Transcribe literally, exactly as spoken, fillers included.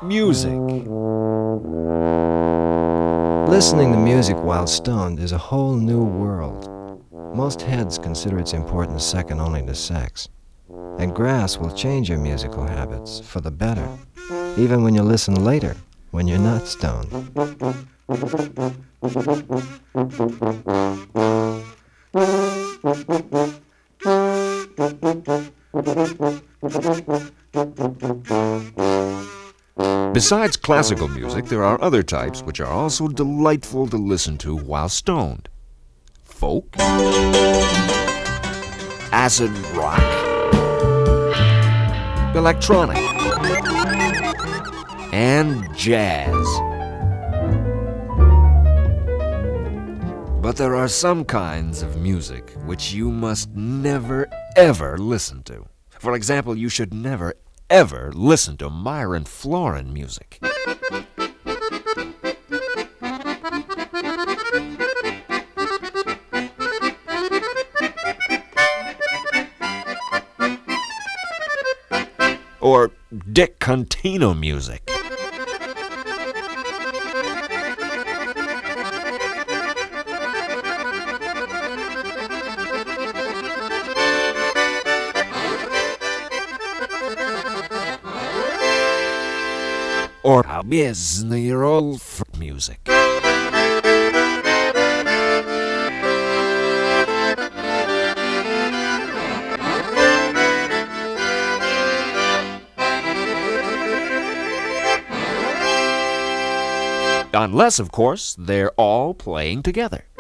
Music. Listening to music while stoned is a whole new world. Most heads consider its importance second only to sex. And grass will change your musical habits for the better, even when you listen later, when you're not stoned. Besides classical music, there are other types which are also delightful to listen to while stoned. Folk, acid rock, electronic, and jazz. But there are some kinds of music which you must never, ever listen to. For example, you should never, ever listen to Myron Floren music. Or Dick Contino music. Or Biznirol music. Unless, of course, they're all playing together.